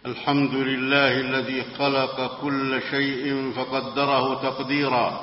الحمد لله الذي خلق كل شيء فقدره تقديرا،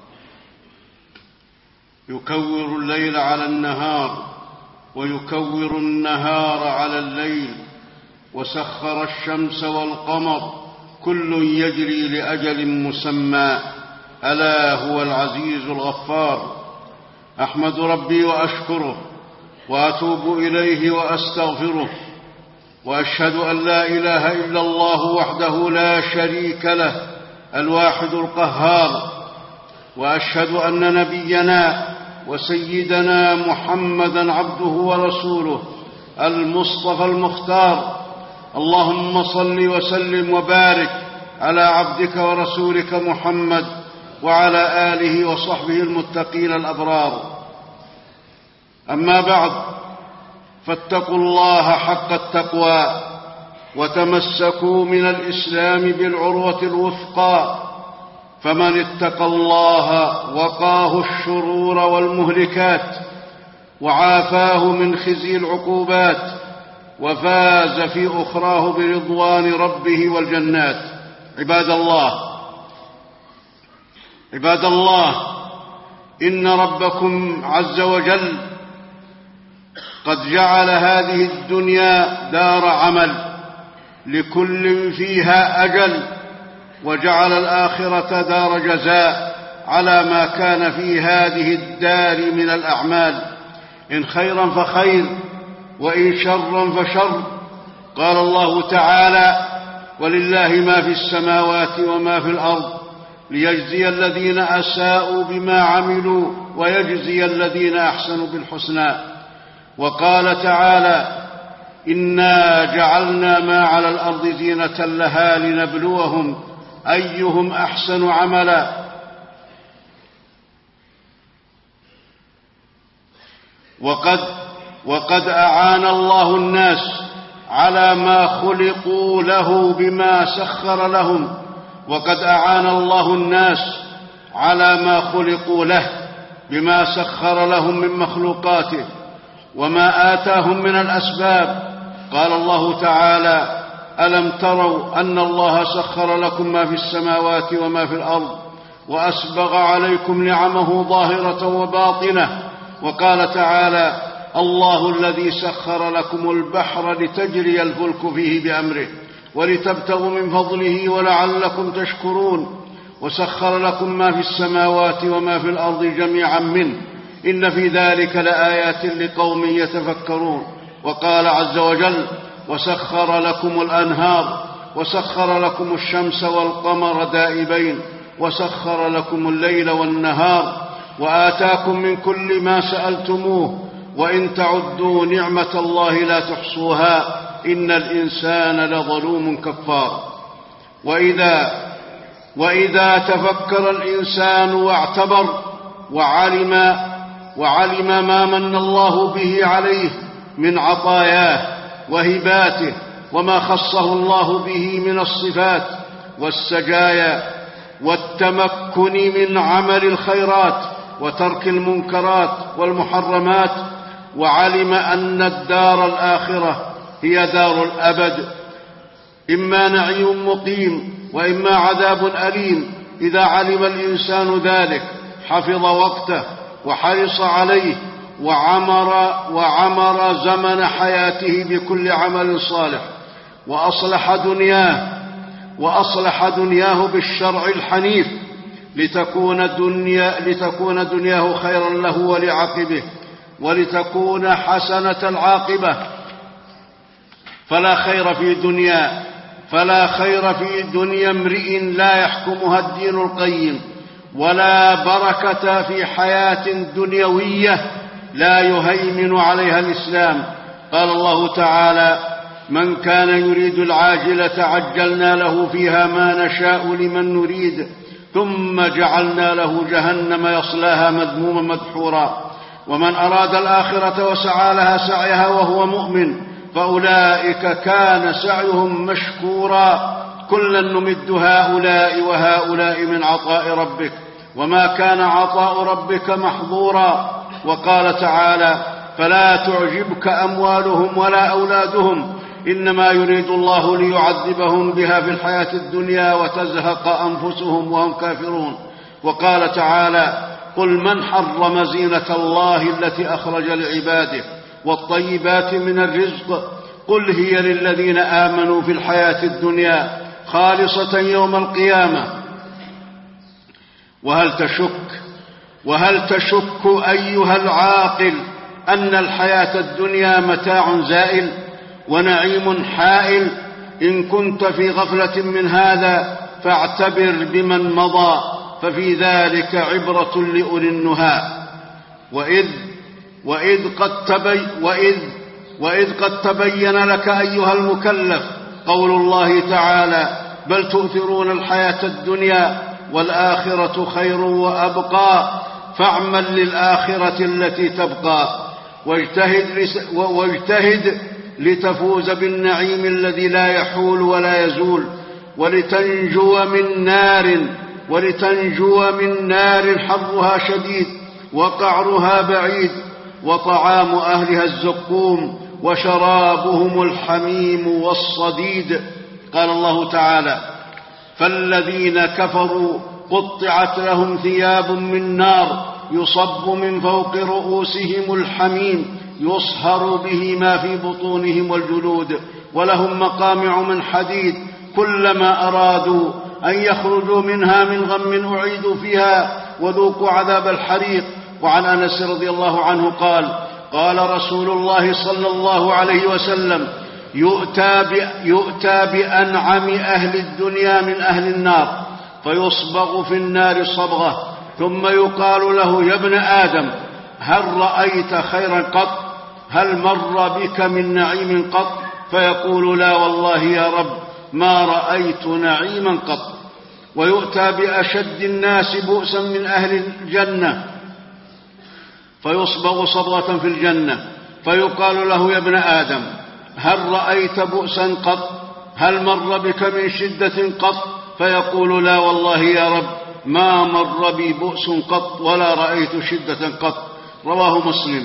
يكور الليل على النهار ويكور النهار على الليل، وسخر الشمس والقمر كل يجري لأجل مسمى، ألا هو العزيز الغفار. أحمد ربي وأشكره وأتوب إليه وأستغفره، وأشهد أن لا إله إلا الله وحده لا شريك له الواحد القهار، وأشهد أن نبينا وسيدنا محمدًا عبده ورسوله المصطفى المختار. اللهم صل وسلم وبارك على عبدك ورسولك محمد وعلى آله وصحبه المتقين الأبرار. أما بعد، فاتقوا الله حق التقوى وتمسكوا من الإسلام بالعروة الوثقى، فمن اتقى الله وقاه الشرور والمهلكات وعافاه من خزي العقوبات، وفاز في أخراه برضوان ربه والجنات. عباد الله، إن ربكم عز وجل قد جعل هذه الدنيا دار عمل لكل فيها أجل، وجعل الآخرة دار جزاء على ما كان في هذه الدار من الأعمال، إن خيرا فخير وإن شرا فشر. قال الله تعالى: ولله ما في السماوات وما في الأرض ليجزي الذين أساءوا بما عملوا ويجزي الذين أحسنوا بالحسنى. وقال تعالى: إنا جعلنا ما على الأرض زينة لها لنبلوهم أيهم أحسن عملا. وقد أعان الله الناس على ما خلقوا له بما سخر لهم، وقد أعان الله الناس على ما خلقوا له بما سخر لهم من مخلوقاته وما آتاهم من الأسباب. قال الله تعالى: ألم تروا أن الله سخر لكم ما في السماوات وما في الأرض وأسبغ عليكم نعمه ظاهرة وباطنة. وقال تعالى: الله الذي سخر لكم البحر لتجري الفلك فيه بأمره ولتبتغوا من فضله ولعلكم تشكرون، وسخر لكم ما في السماوات وما في الأرض جميعا منه، إن في ذلك لآيات لقوم يتفكرون. وقال عز وجل: وسخر لكم الأنهار وسخر لكم الشمس والقمر دائبين وسخر لكم الليل والنهار وآتاكم من كل ما سألتموه وإن تعدوا نعمة الله لا تحصوها إن الإنسان لظلوم كفار. وإذا تفكر الإنسان واعتبر وعلم ما من الله به عليه من عطاياه وهباته، وما خصه الله به من الصفات والسجايا والتمكن من عمل الخيرات وترك المنكرات والمحرمات، وعلم أن الدار الآخرة هي دار الأبد، إما نعيم مقيم وإما عذاب أليم. إذا علم الإنسان ذلك حفظ وقته وحرص عليه وعمر زمن حياته بكل عمل صالح، وأصلح دنياه بالشرع الحنيف لتكون دنياه خيرا له ولعقبه ولتكون حسنة العاقبة. فلا خير في دنيا امرئ لا يحكمها الدين القيم، ولا بركة في حياة دنيوية لا يهيمن عليها الإسلام. قال الله تعالى: من كان يريد العاجلة عجلنا له فيها ما نشاء لمن نريد ثم جعلنا له جهنم يصلاها مذموما مدحورا. ومن أراد الآخرة وسعى لها سعيها وهو مؤمن فأولئك كان سعيهم مشكورا. كلا نمد هؤلاء وهؤلاء من عطاء ربك وما كان عطاء ربك محظورا. وقال تعالى: فلا تعجبك أموالهم ولا أولادهم إنما يريد الله ليعذبهم بها في الحياة الدنيا وتزهق أنفسهم وهم كافرون. وقال تعالى: قل من حرم زينة الله التي أخرج لعباده والطيبات من الرزق قل هي للذين آمنوا في الحياة الدنيا خالصة يوم القيامة. وهل تشك أيها العاقل أن الحياة الدنيا متاع زائل ونعيم حائل؟ إن كنت في غفلة من هذا فاعتبر بمن مضى، ففي ذلك عبرة لأولي النهى. وإذ قد تبين لك أيها المكلف قول الله تعالى: بل تؤثرون الحياة الدنيا والآخرة خير وأبقى، فاعمل للآخرة التي تبقى واجتهد لتفوز بالنعيم الذي لا يحول ولا يزول، ولتنجو من نار حرها شديد وقعرها بعيد، وطعام أهلها الزقوم وشرابهم الحميم والصديد. قال الله تعالى: فالذين كفروا قطعت لهم ثياب من نار يصب من فوق رؤوسهم الحميم يصهر به ما في بطونهم والجلود، ولهم مقامع من حديد كلما أرادوا أن يخرجوا منها من غم أعيدوا فيها وذوقوا عذاب الحريق. وعن أنس رضي الله عنه قال: قال رسول الله صلى الله عليه وسلم: يؤتى بأنعم أهل الدنيا من أهل النار فيصبغ في النار صبغة، ثم يقال له: يا ابن آدم هل رأيت خيرا قط؟ هل مر بك من نعيم قط؟ فيقول: لا والله يا رب ما رأيت نعيما قط. ويؤتى بأشد الناس بؤسا من أهل الجنة فيصبغ صبغة في الجنة، فيقال له: يا ابن آدم هل رأيت بؤسا قط؟ هل مر بك من شدة قط؟ فيقول: لا والله يا رب ما مر بي بؤس قط ولا رأيت شدة قط. رواه مسلم.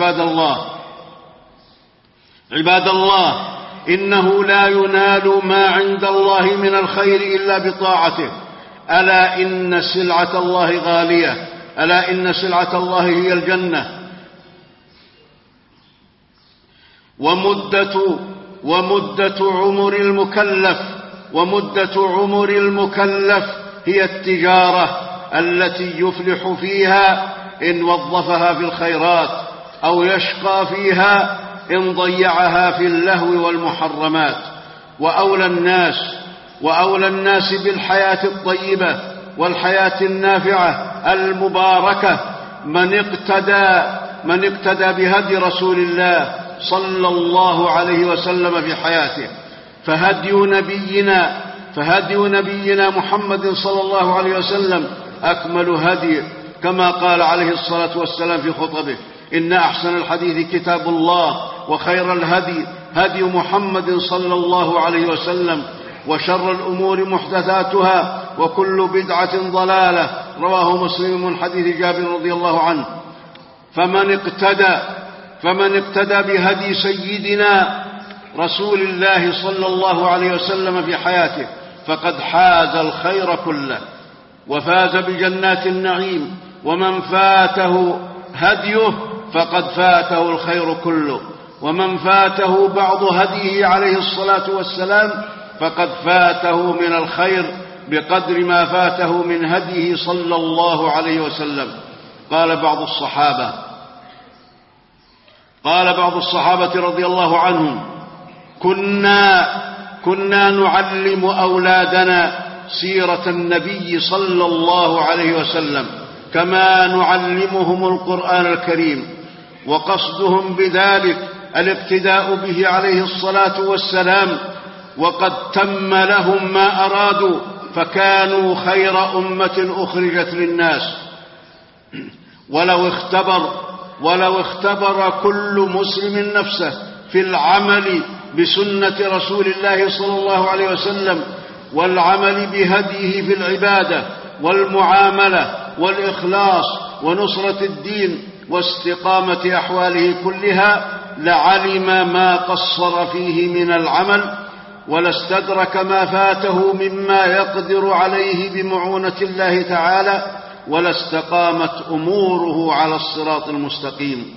عباد الله، إنه لا ينال ما عند الله من الخير إلا بطاعته. ألا إن سلعة الله غالية، ألا إن سلعة الله هي الجنة. ومدة عمر المكلف هي التجارة التي يفلح فيها إن وظفها في الخيرات، أو يشقى فيها إن ضيعها في اللهو والمحرمات. وأولى الناس بالحياة الطيبة والحياة النافعة المباركة من اقتدى بهدي رسول الله صلى الله عليه وسلم في حياته. فهدي نبينا محمد صلى الله عليه وسلم أكمل هدي، كما قال عليه الصلاة والسلام في خطبه: إن أحسن الحديث كتاب الله، وخير الهدي هدي محمد صلى الله عليه وسلم، وشر الأمور محدثاتها، وكل بدعة ضلالة. رواه مسلم من حديث جابر رضي الله عنه. فمن اقتدى بهدي سيدنا رسول الله صلى الله عليه وسلم في حياته فقد حاز الخير كله وفاز بجنات النعيم، ومن فاته هديه فقد فاته الخير كله، ومن فاته بعض هديه عليه الصلاة والسلام فقد فاته من الخير بقدر ما فاته من هديه صلى الله عليه وسلم. قال بعض الصحابة رضي الله عنهم: كنا نعلم أولادنا سيرة النبي صلى الله عليه وسلم كما نعلمهم القرآن الكريم، وقصدهم بذلك الاقتداء به عليه الصلاة والسلام، وقد تم لهم ما أرادوا، فكانوا خير أمة أخرجت للناس. ولو اختبر كل مسلم نفسه في العمل بسنة رسول الله صلى الله عليه وسلم والعمل بهديه في العبادة والمعاملة والإخلاص ونصرة الدين واستقامة أحواله كلها، لعلم ما قصر فيه من العمل، ولاستدرك ما فاته مما يقدر عليه بمعونة الله تعالى، ولاستقامت أموره على الصراط المستقيم.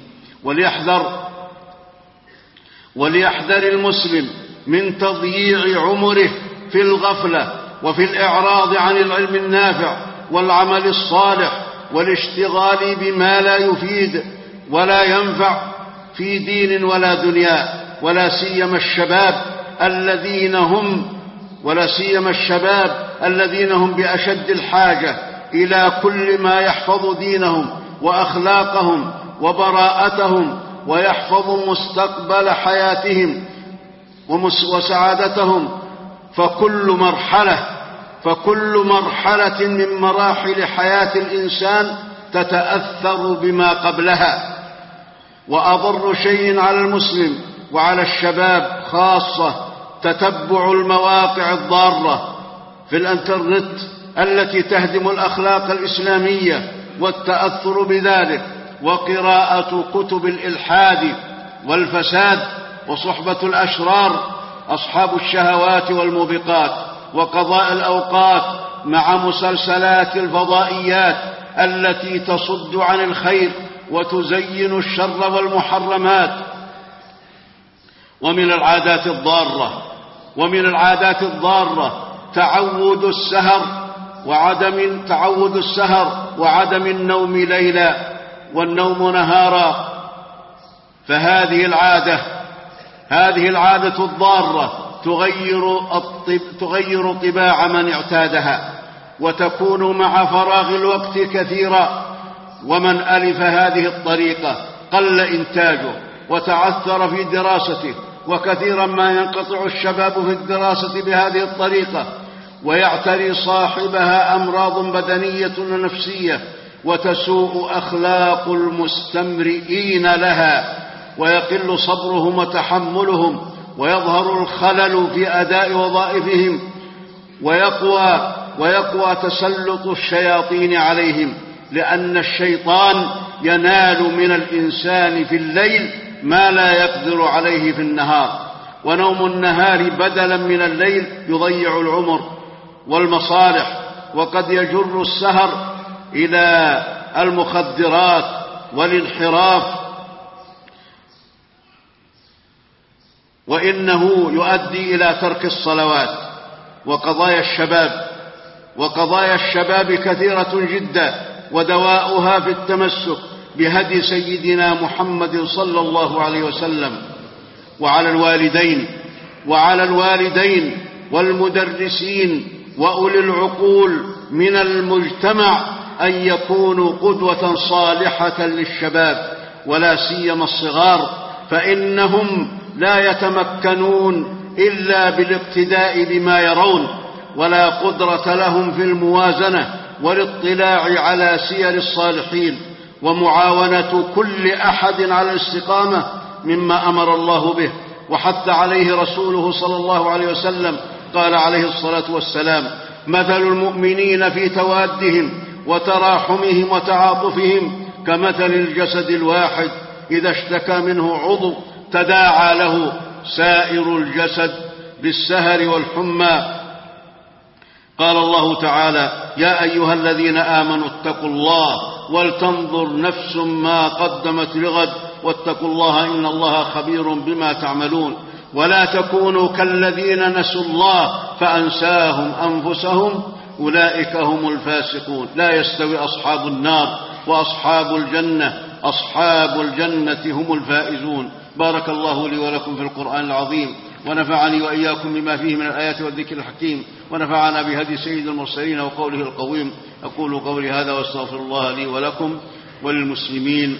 وليحذر المسلم من تضييع عمره في الغفلة وفي الإعراض عن العلم النافع والعمل الصالح والاشتغال بما لا يفيد ولا ينفع في دين ولا دنيا، ولا سيما الشباب الذين هم بأشد الحاجة إلى كل ما يحفظ دينهم وأخلاقهم وبراءتهم ويحفظ مستقبل حياتهم وسعادتهم. فكل مرحلة من مراحل حياة الإنسان تتأثر بما قبلها. وأضر شيء على المسلم وعلى الشباب خاصة تتبع المواقع الضارة في الإنترنت التي تهدم الأخلاق الإسلامية والتأثر بذلك، وقراءة كتب الإلحاد والفساد، وصحبة الأشرار أصحاب الشهوات والموبقات، وقضاء الأوقات مع مسلسلات الفضائيات التي تصد عن الخير وتزين الشر والمحرمات. ومن العادات الضارة تعود السهر وعدم النوم ليلا والنوم نهارا. فهذه العادة الضارة تغير طباع من اعتادها، وتكون مع فراغ الوقت كثيرا. ومن ألف هذه الطريقة قل إنتاجه وتعثر في دراسته، وكثيرا ما ينقطع الشباب في الدراسة بهذه الطريقة، ويعتري صاحبها أمراض بدنية ونفسية، وتسوء أخلاق المستمرئين لها، ويقل صبرهم وتحملهم، ويظهر الخلل في أداء وظائفهم، ويقوى تسلط الشياطين عليهم، لأن الشيطان ينال من الإنسان في الليل ما لا يقدر عليه في النهار. ونوم النهار بدلا من الليل يضيع العمر والمصالح، وقد يجر السهر إلى المخدرات والانحراف، وإنه يؤدي إلى ترك الصلوات. وقضايا الشباب كثيرة جدا، ودواؤها في التمسك بهدي سيدنا محمد صلى الله عليه وسلم. وعلى الوالدين والمدرسين وأولي العقول من المجتمع أن يكونوا قدوة صالحة للشباب، ولا سيما الصغار، فإنهم لا يتمكنون إلا بالاقتداء بما يرون، ولا قدرة لهم في الموازنة والاطلاع على سير الصالحين، ومعاونة كل أحد على الاستقامة مما أمر الله به وحث عليه رسوله صلى الله عليه وسلم. قال عليه الصلاة والسلام: مثل المؤمنين في توادهم وتراحمهم وتعاطفهم كمثل الجسد الواحد إذا اشتكى منه عضو تداعى له سائر الجسد بالسهر والحمى. قال الله تعالى: يا أيها الذين آمنوا اتقوا الله ولتنظر نفس ما قدمت لغد واتقوا الله إن الله خبير بما تعملون. ولا تكونوا كالذين نسوا الله فأنساهم أنفسهم أولئك هم الفاسقون. لا يستوي أصحاب النار وأصحاب الجنة، أصحاب الجنة هم الفائزون. بارك الله لي ولكم في القرآن العظيم، ونفعني وإياكم بما فيه من الآيات والذكر الحكيم، ونفعنا بهدي سيد المرسلين وقوله القويم. أقول قولي هذا واستغفر الله لي ولكم وللمسلمين.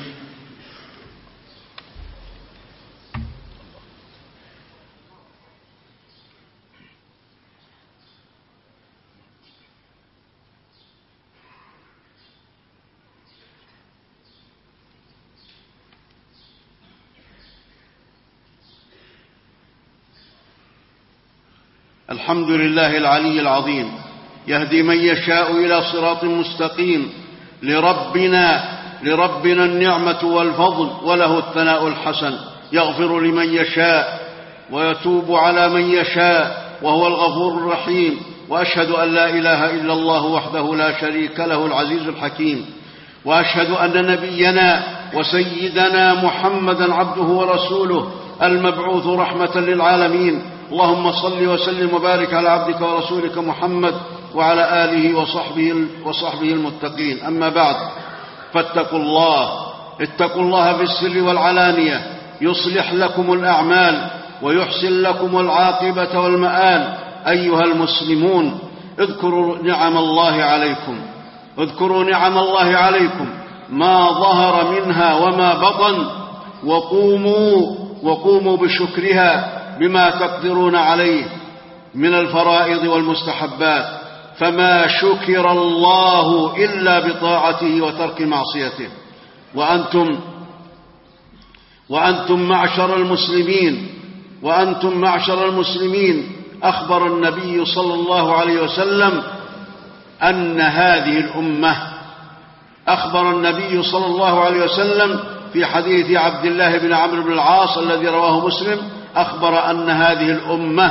الحمد لله العلي العظيم، يهدي من يشاء إلى صراط مستقيم. لربنا النعمة والفضل، وله الثناء الحسن. يغفر لمن يشاء ويتوب على من يشاء وهو الغفور الرحيم. وأشهد أن لا إله إلا الله وحده لا شريك له العزيز الحكيم. وأشهد أن نبينا وسيدنا محمدا عبده ورسوله المبعوث رحمة للعالمين. اللهم صل وسلم وبارك على عبدك ورسولك محمد وعلى آله وصحبه المتقين. أما بعد، فاتقوا الله، اتقوا الله في السر والعلانية، يصلح لكم الأعمال ويحسن لكم العاقبة والمآل. أيها المسلمون، اذكروا نعم الله عليكم ما ظهر منها وما بطن، وقوموا بشكرها بما تقدرون عليه من الفرائض والمستحبات، فما شكر الله إلا بطاعته وترك معصيته. وأنتم معشر المسلمين، أخبر النبي صلى الله عليه وسلم في حديث عبد الله بن عمرو بن العاص الذي رواه مسلم، أخبر أن هذه الأمة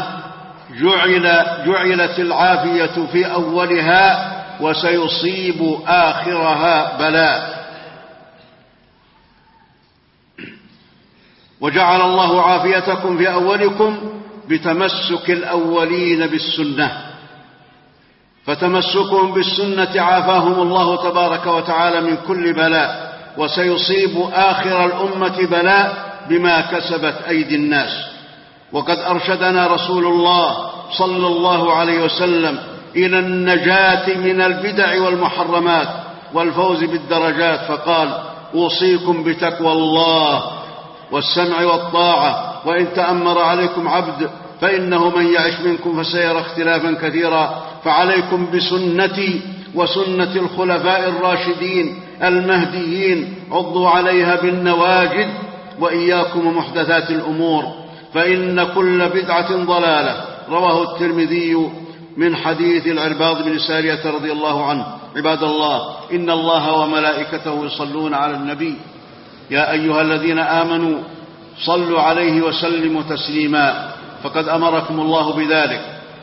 جعلت العافية في أولها وسيصيب آخرها بلاء. وجعل الله عافيتكم في أولكم بتمسك الأولين بالسنة، فتمسكهم بالسنة عافاهم الله تبارك وتعالى من كل بلاء، وسيصيب آخر الأمة بلاء بما كسبت أيدي الناس. وقد أرشدنا رسول الله صلى الله عليه وسلم إلى النجاة من البدع والمحرمات والفوز بالدرجات، فقال: أوصيكم بتقوى الله والسمع والطاعة، وإن تأمر عليكم عبد فإنه من يعش منكم فسيرى اختلافا كثيرا، فعليكم بسنتي وسنة الخلفاء الراشدين المهديين، عضوا عليها بالنواجذ، وإياكم ومحدثات الأمور، فإن كل بدعة ضلالة. رواه الترمذي من حديث العرباض بن سارية رضي الله عنه. عباد الله، إن الله وملائكته يصلون على النبي، يا أيها الذين آمنوا صلوا عليه وسلموا تسليما، فقد أمركم الله بذلك.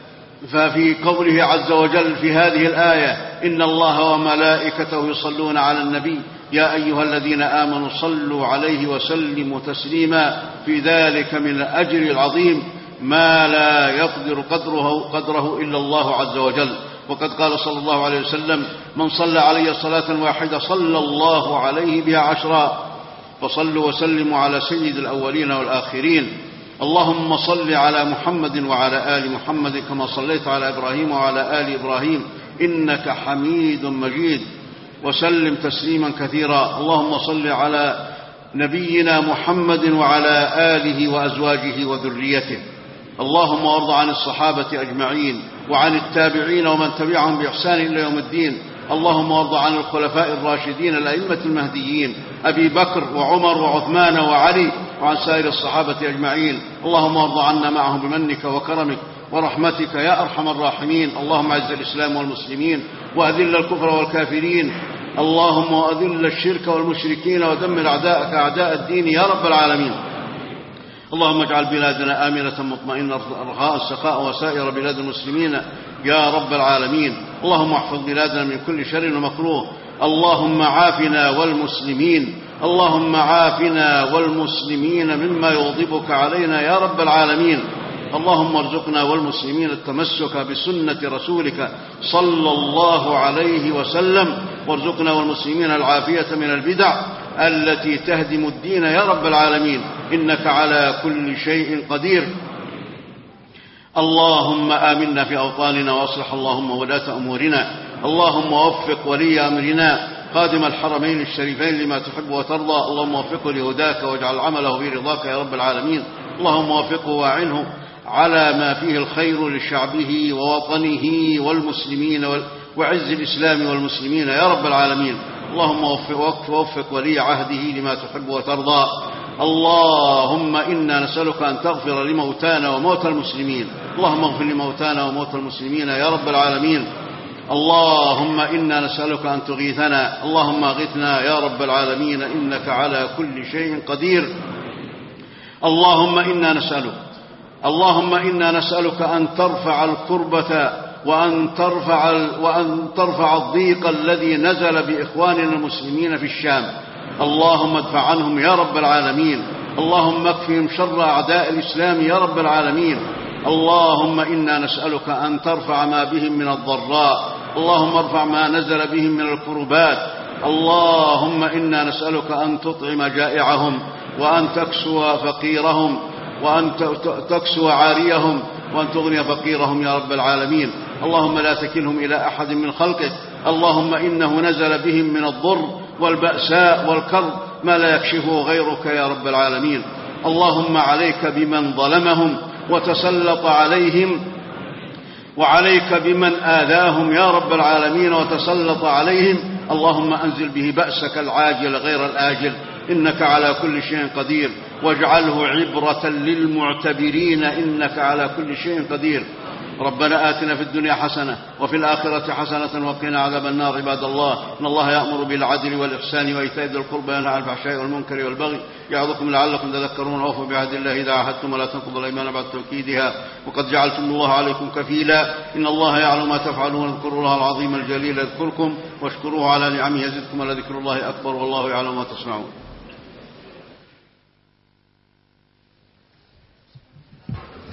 ففي قوله عز وجل في هذه الآية: إن الله وملائكته يصلون على النبي يا أيها الذين آمنوا صلوا عليه وسلموا تسليما، في ذلك من الأجر العظيم ما لا يقدر قدره إلا الله عز وجل. وقد قال صلى الله عليه وسلم: من صلى علي صلاة واحدة صلى الله عليه بها 10. فصلوا وسلموا على سيد الأولين والآخرين. اللهم صل على محمد وعلى آل محمد كما صليت على إبراهيم وعلى آل إبراهيم إنك حميد مجيد، وسلم تسليما كثيرا. اللهم صل على نبينا محمد وعلى آله وأزواجه وذريته. اللهم وارض عن الصحابة أجمعين وعن التابعين ومن تبعهم بإحسان إلى يوم الدين. اللهم وارض عن الخلفاء الراشدين الأئمة المهديين أبي بكر وعمر وعثمان وعلي، وعن سائر الصحابة أجمعين. اللهم وارض عنا معهم بمنك وكرمك ورحمتك يا أرحم الراحمين. اللهم أعز الإسلام والمسلمين وأذل الكفر والكافرين. اللهم وأذل الشرك والمشركين ودمر أعداءك أعداء الدين يا رب العالمين. اللهم اجعل بلادنا آمنة مطمئنة رخاء سخاء وسائر بلاد المسلمين يا رب العالمين. اللهم احفظ بلادنا من كل شر ومكروه. اللهم عافنا والمسلمين مما يغضبك علينا يا رب العالمين. اللهم ارزقنا والمسلمين التمسك بسنة رسولك صلى الله عليه وسلم، وارزقنا والمسلمين العافية من البدع التي تهدم الدين يا رب العالمين، إنك على كل شيء قدير. اللهم آمنا في أوطاننا وأصلح اللهم ولاة أمورنا. اللهم وفق ولي أمرنا خادم الحرمين الشريفين لما تحب وترضى. اللهم وفقه لهداك واجعل عمله في رضاك يا رب العالمين. اللهم وفقه واعنه على ما فيه الخير لشعبه ووطنه والمسلمين وعز الإسلام والمسلمين يا رب العالمين. اللهم وفق ولي عهده لما تحب وترضى. اللهم إنا نسألك أن تغفر لموتانا وموتى المسلمين. اللهم اغفر لموتانا وموتى المسلمين يا رب العالمين. اللهم إنا نسألك أن تغيثنا. اللهم اغثنا يا رب العالمين إنك على كل شيء قدير. اللهم إنا نسألك أن ترفع الكربة وأن ترفع الضيق الذي نزل بإخواننا المسلمين في الشام. اللهم ادفع عنهم يا رب العالمين. اللهم اكفهم شر أعداء الإسلام يا رب العالمين. اللهم إنا نسألك أن ترفع ما بهم من الضراء. اللهم ارفع ما نزل بهم من الكربات. اللهم إنا نسألك أن تطعم جائعهم، وأن تكسو فقيرهم، وأن تكسو عاريهم، وأن تغني فقيرهم يا رب العالمين. اللهم لا تكلهم إلى أحد من خلقك. اللهم إنه نزل بهم من الضر والبأساء والكرب ما لا يكشفه غيرك يا رب العالمين. اللهم عليك بمن ظلمهم وتسلط عليهم، وعليك بمن آذاهم يا رب العالمين وتسلط عليهم. اللهم أنزل به بأسك العاجل غير الآجل، إنك على كل شيء قدير، واجعله عبرة للمعتبرين، إنك على كل شيء قدير. ربنا آتنا في الدنيا حسنة وفي الآخرة حسنة وقنا عذاب النار. عباد الله، إن الله يأمر بالعدل والإحسان وإيتاء ذي القربى وينهى عن الفحشاء والمنكر والبغي يعظكم لعلكم تذكرون. أوفوا بعهد الله إذا عاهدتم ولا تنقضوا الأيمان بعد توكيدها، وقد جعلتم الله عليكم كفيلا. إن الله يعلم ما تفعلون. اذكروا الله العظيم الجليل يذكركم، واشكروه على نعمه يزدكم، ولذكر الله أكبر، والله يعلم ما تصنعون.